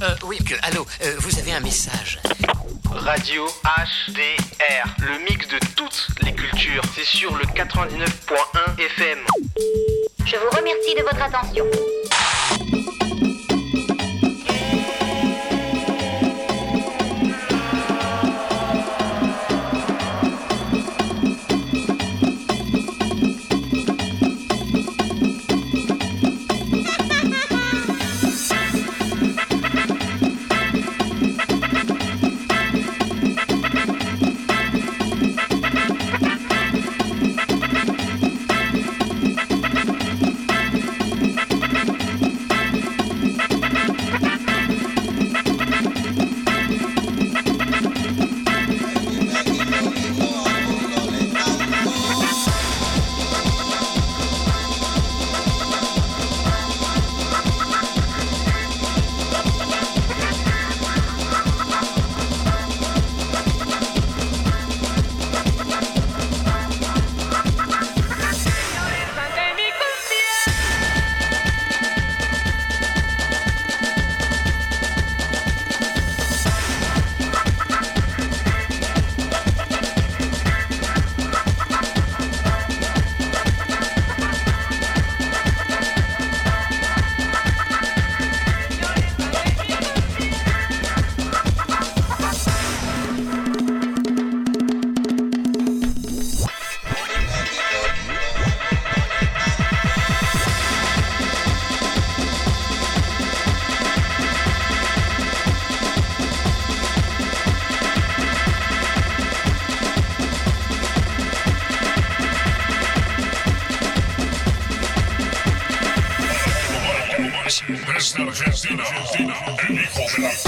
Oui, allô, vous avez un message. Radio HDR, le mix de toutes les cultures. C'est sur le 99.1 FM. Je vous remercie de votre attention. Desde Argentina, el hijo de la...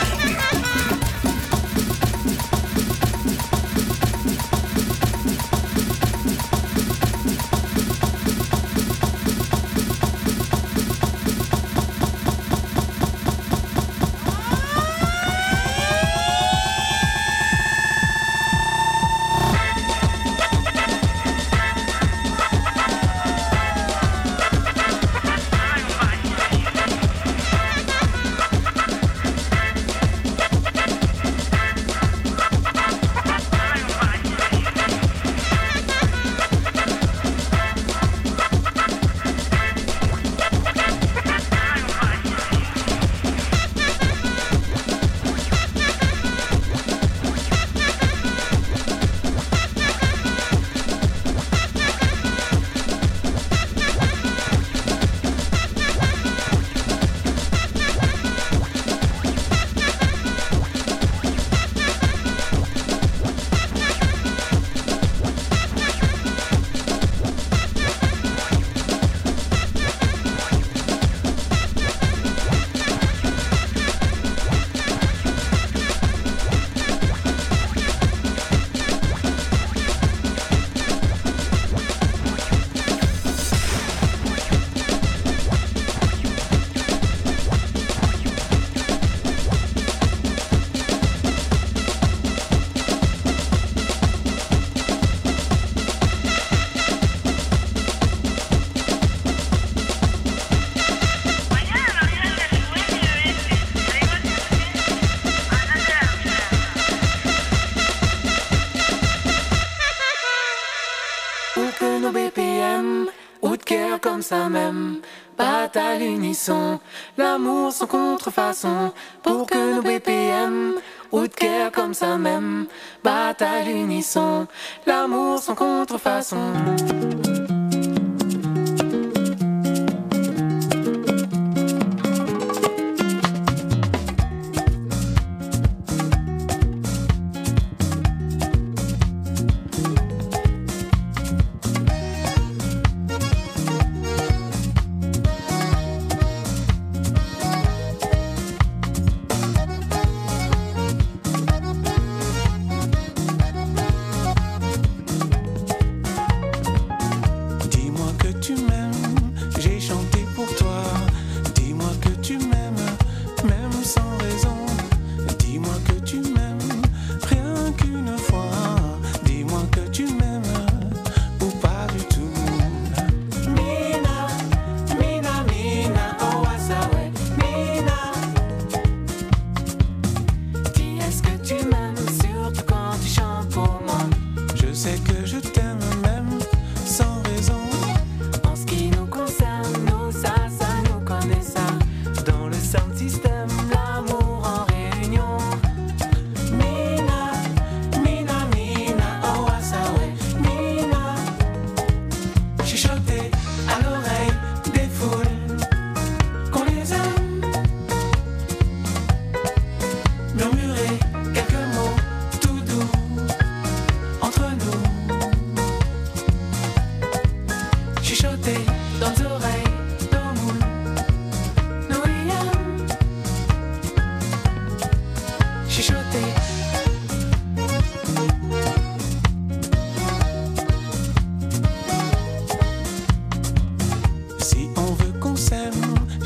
Comme ça même, battent à l'unisson, l'amour sans contrefaçon, pour que nos BPM, ou de cœur comme ça même, battent à l'unisson, l'amour sans contrefaçon.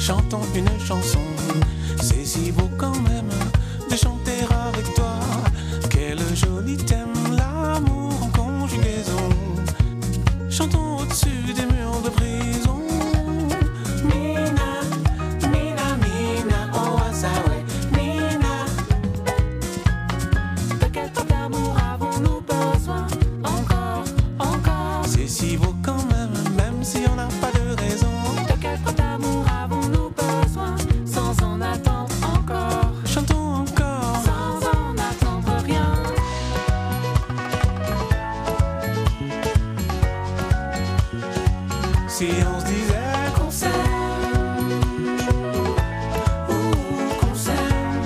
chantons une chanson. C'est si beau quand même de chanter avec toi. Quel joli thème, l'amour en conjugaison. Chantons au-dessus des murs de prison. Mina, Mina, Mina, oh Asawe, Mina. De quel temps d'amour avons-nous besoin? Encore, encore. C'est si beau quand même si on n'a pas de raison. De quel temps d'amour avons-nous besoin? Sans en attendre encore. Chantons encore. Sans en attendre rien. Si on se disait qu'on s'aime, ou qu'on s'aime,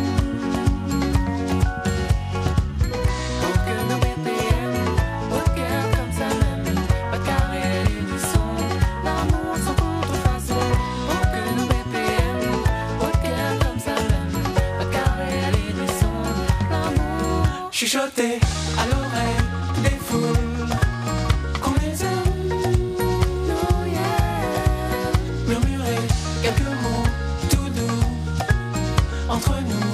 pour que nos BPM au cœur comme ça même, pas de carré à l'unisson, l'amour sans contrefaçon. Pour que nos BPM au cœur comme ça même, pas de carré à l'unisson, l'amour chuchoté à l'oreille des foules qu'on les aime. Oh yeah. Murmurer quelques mots tout doux entre nous.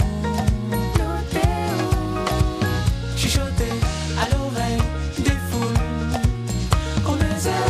Chuchoter à l'oreille des foules qu'on les aime.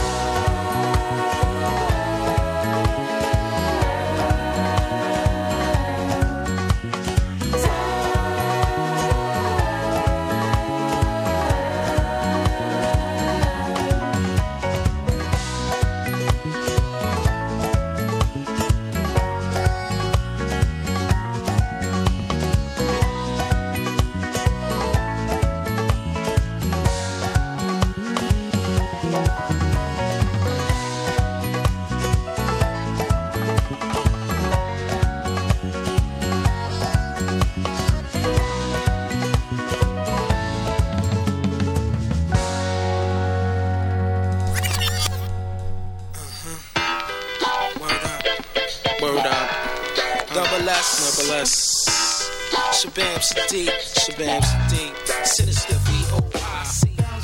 Word up. Double S. Shabam Sadiq. Shabam Sadiq. Sinister VOIC.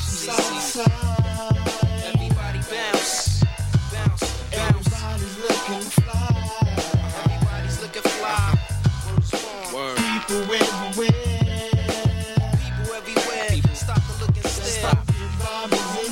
Everybody bounce. Bounce. Bounce. Everybody's looking fly. Everybody's looking fly. Word. People everywhere. People everywhere. People stop to look and stare. Stop. It's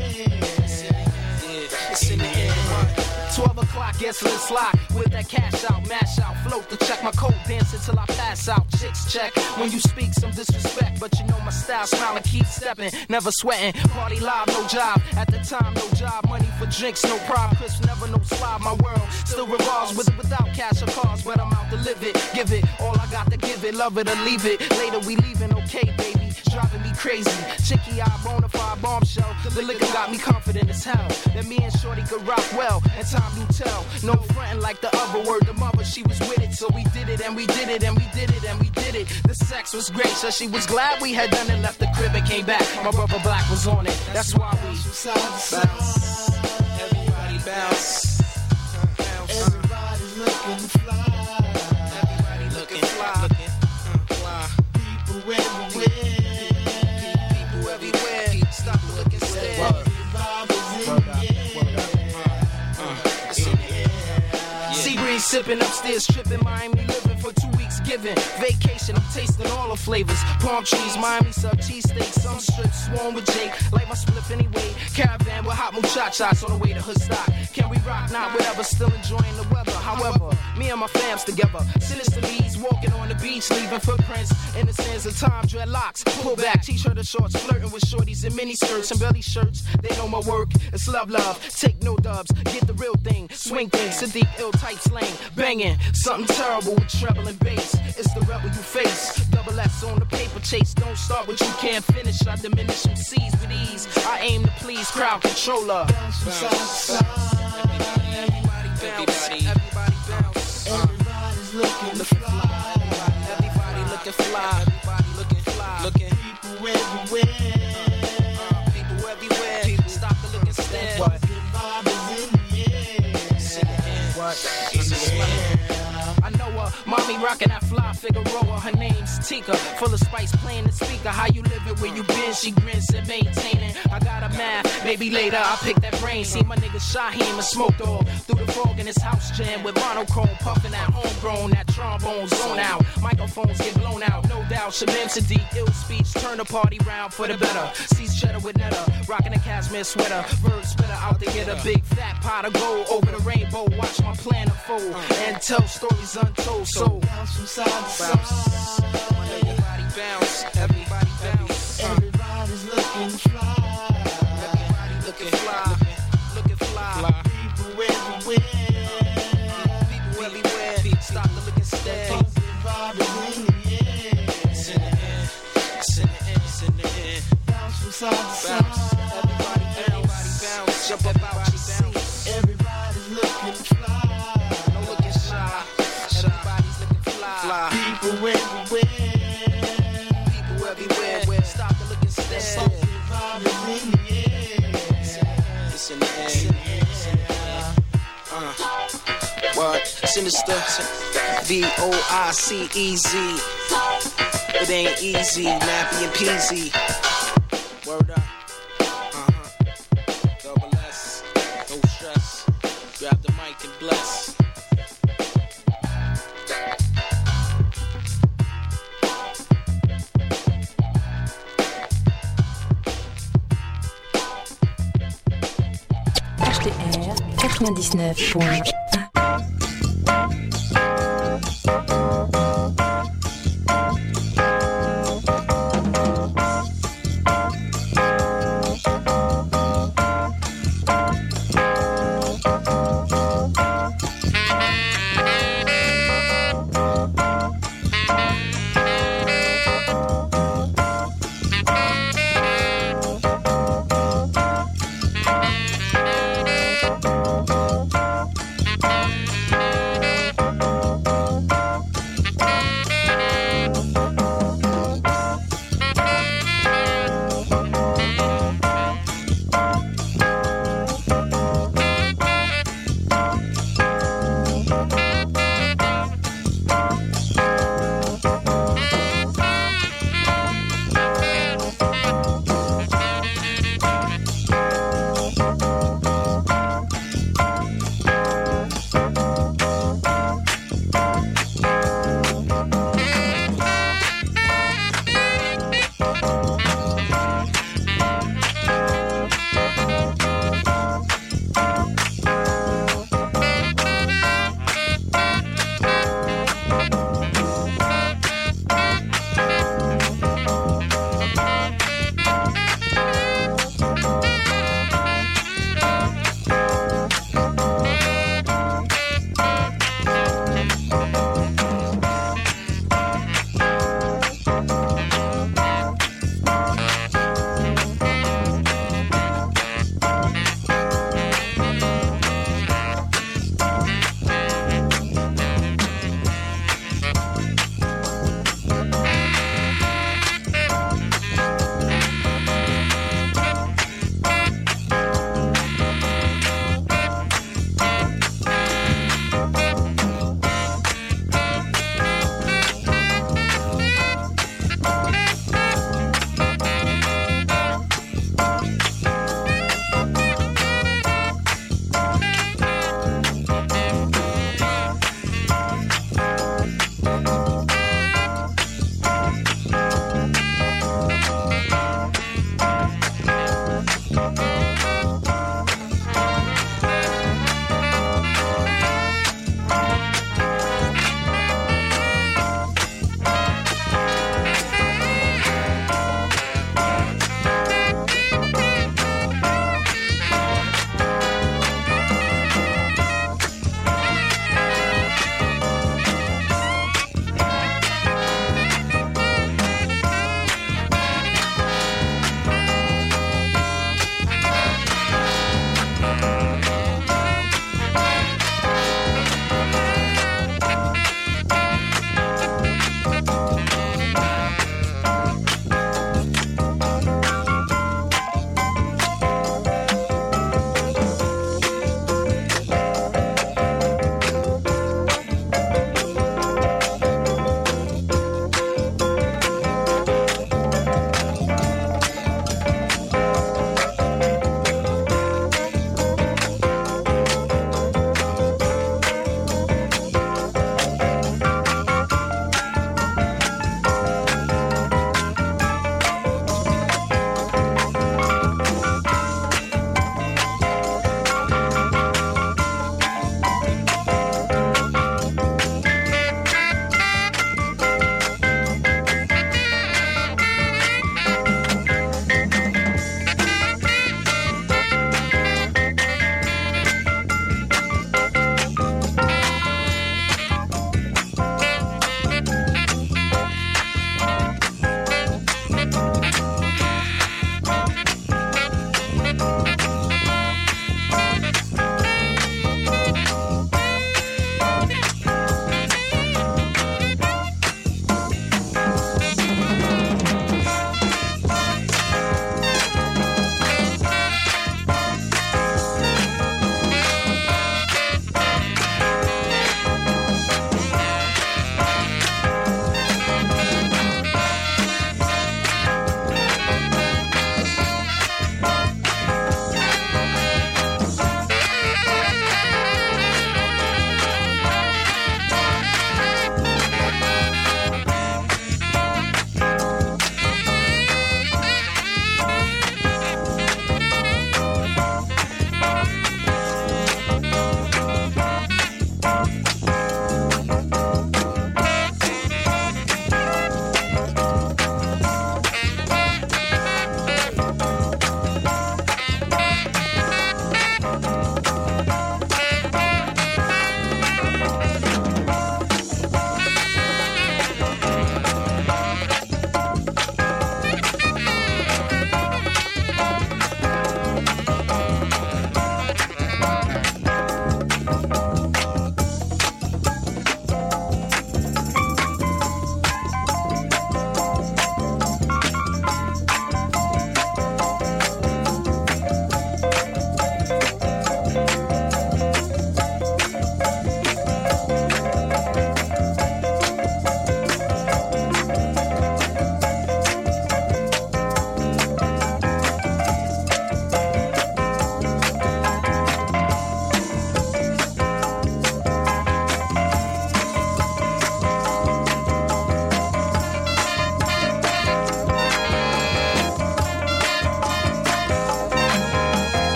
in the air. 12 o'clock, guess let's lock. With that cash out, mash out, float to check my code, dance until I pass out. Chicks check when you speak some disrespect, but you know my style, smiling, keep stepping, never sweating. Party live, no job. At the time, no job. Money for drinks, no problem. Chris never no slide. My world still revolves with or without cash or cars, but I'm out to live it. Give it all I got to give it. Love it or leave it. Later we leaving, okay, baby. Driving me crazy. Chicky eye, bonafide bombshell. The liquor got me confident as hell that me and Shorty could rock well. And time do tell. No frontin' like the other word. The mother, she was with it. So we did it and we did it and we did it and we did it. The sex was great. So she was glad we had done it. Left the crib and came back. My brother Black was on it. That's why we bounce. Everybody bounce. Everybody's looking fly. Everybody looking fly. Looking fly. People everywhere. People everywhere. Stop looking stare. Seabreeze sipping upstairs, tripping, Miami living for 2 weeks, giving vacation. I'm tasting all the flavors. Palm trees, Miami sub, cheesesteak, some strips, swarm with Jake. Like my spliff anyway. Caravan with hot muchachas on the way to Hoodstock. Can we rock? Not whatever, still enjoying the weather. However, me and my fams together. Sinister Lees walking on the beach, leaving footprints in the sands of time. Dreadlocks, pull back, t-shirt and shorts, flirting with shorties in mini skirts and belly shirts. They know my work. It's love, love. Take no dubs. Get the real thing. Swing thing. Sadiq, ill, tight slang. Banging. Something terrible with treble and bass. It's the rebel you face. Double S on the paper chase. Don't start what you can't finish. I diminish some C's with ease. I aim to please. Crowd controller. Bounce. Everybody bounce. Everybody bounce. Everybody's looking fly. Everybody looking fly. Everybody looking fly. Looking. People everywhere. People everywhere. People stop to look and stare. What? I know her, mommy rockin' that fly Figueroa. Her name's Tika, full of spice, playing the speaker. How you living, where you been? She grins and maintaining. I got a math, maybe later I'll pick that brain. See my nigga Shaheem and Smoke Dog through the frog in his house jam with monochrome, puffing that homegrown, that trombone zone out. Microphones get blown out, no doubt. Shabam Sadiq, ill speech, turn the party round for the better. Sees cheddar with Netta, rocking a cashmere sweater. Verb spitter out to get a big fat pot of gold over the rainbow. Watch my plan unfold and tell stories untold. So bounce from side to side. Everybody bounce, everybody bounce. Everybody's looking fly. Everybody looking fly. Looking fly. People everywhere. People everywhere. Stop to look and stare. Everybody in the air. It's in the air. It's in the air. It's in the air. Bounce from side to side. Everybody bounce. Jump up out your seat. Everybody's looking fly. No looking shy. Everybody's looking fly. People everywhere. People everywhere. Stop to look and stare. Everybody's in the air. It's in the air. It's in the air. What? Sinister. VOICEZ. It ain't easy. Nappy and peasy. Word up. Double S. No stress. Grab the mic and bless. HTR 99.1.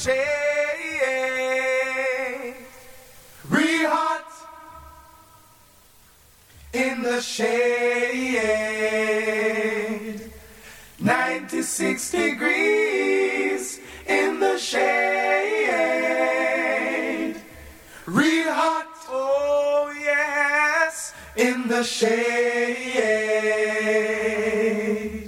shade, real hot in the shade, 96 degrees in the shade, real hot, oh yes, in the shade.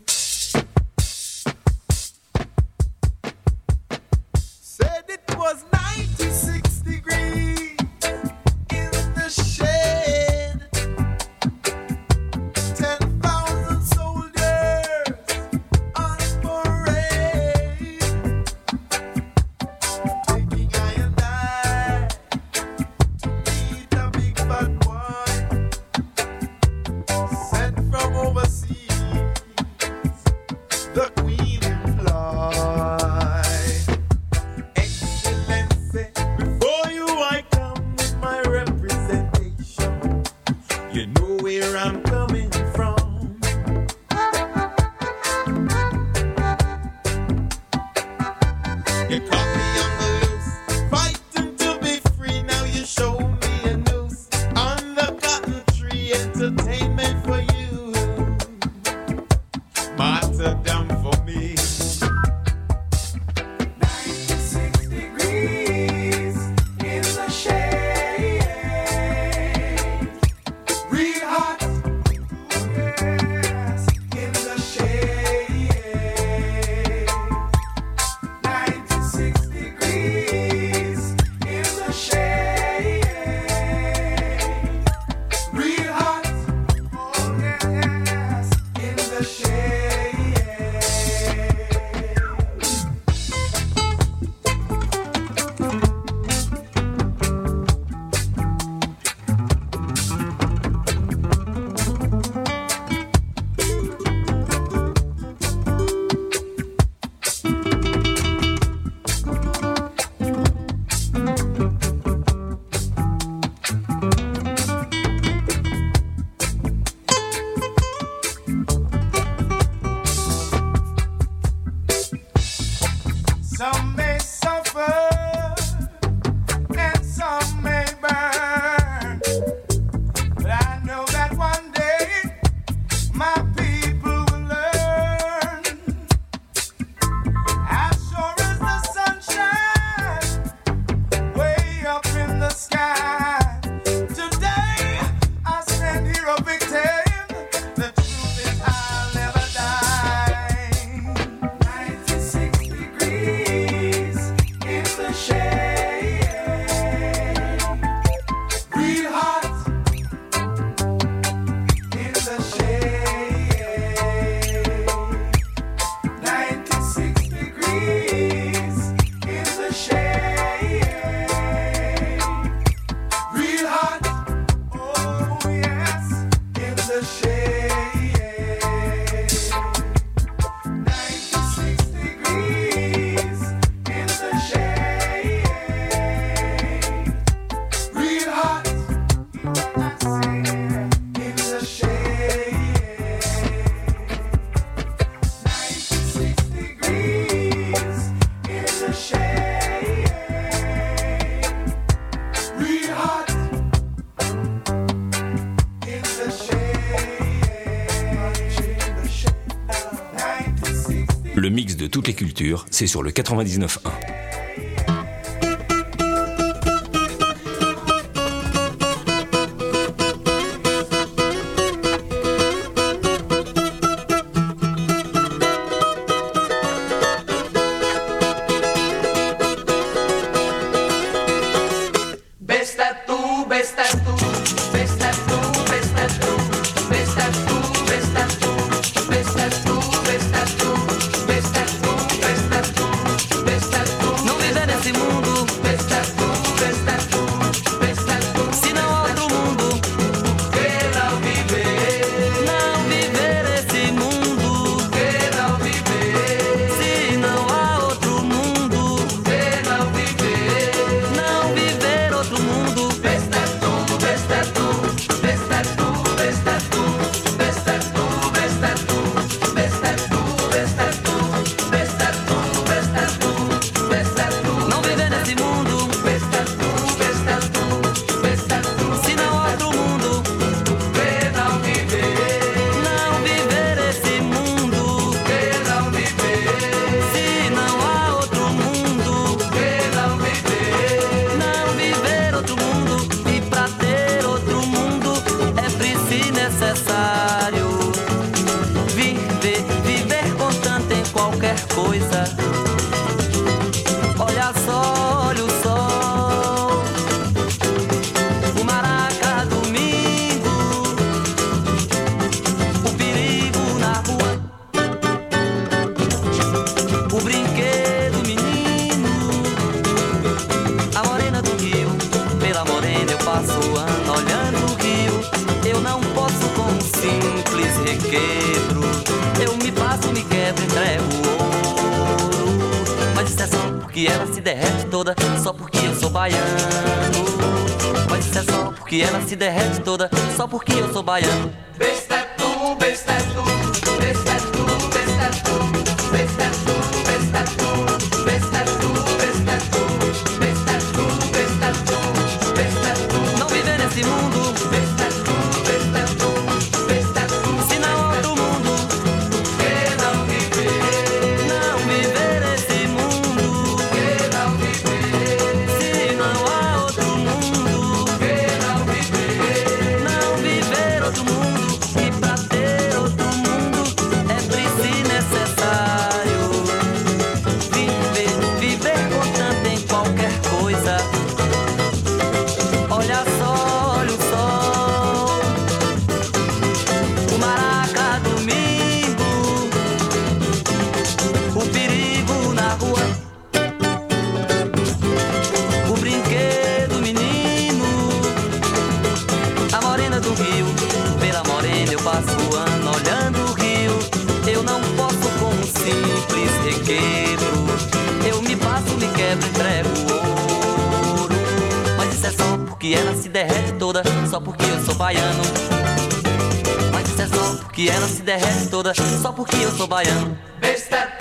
Said it was 96 degrees in the shade. 10,000 soldiers on parade, taking I and I to meet a big bad boy sent from overseas, the Queen employ. Excellency, before you I come with my representation. You know where I'm coming from. You caught me on the loose, fighting to be free. Now you show me a noose on the cotton tree. Entertainment for you, martyrdom for me. 96 degrees in the shade, real hot, yes, in the shade. 96 degrees in the shade, real hot, oh yes, in the shade. Some may suffer and some may burn, but I know that one day my people will learn. As sure as the sunshine way up in the sky, today I stand here a victim. The truth is I'll never die. 96 degrees in the shade, real hot in the shade. 96 degrees in the shade, real hot, oh yes, in the shade. 96 degrees in the shade, real hot, I say, in the shade. 96 degrees in the shade, real hot, in the shade. Le mix de toutes les cultures, c'est sur le 99.1. Besta tú, besta tú, besta tú, besta tú, besta tú, besta tú, besta tú, besta tú, besta tú, besta tú, besta tú, qualquer coisa. Olha só, olha o sol, o maraca domingo, o perigo na rua, o brinquedo menino, a morena do rio. Pela morena eu passo o ano olhando o rio. Eu não posso com um simples requebro. Eu me passo, me quebro, entrego o ouro. Mas isso é só porque ela se derrete toda, só porque eu sou baiano. Mas isso é só porque ela se derrete toda, só porque eu sou baiano. Besta é tu, besta é tu, besta é tu, besta é tu, besta é tu, besta é tu, besta é tu, besta é tu, besta é tu, besta é tu, besta é tu. Não viver nesse mundo, besta é tu, besta é tu, besta é tu. Se não há outro mundo, que não viver, não viver nesse mundo, que não viver, se não há outro mundo, que não viver, não viver outro mundo. E pra ter outro mundo é preciso necessário viver contando em qualquer coisa. Olha só, olha o sol, o maraca domingo, o perigo na rua, o brinquedo menino, a morena do rio. Pela morena eu passo o ano olhando o rio. Eu não posso com um simples requebro. Eu me passo, me quebro, entrego o ouro. Mas isso é só porque ela se derrete toda, só porque eu sou baiano. Mas isso é só porque ela se derrete toda, só porque eu sou baiano. besta é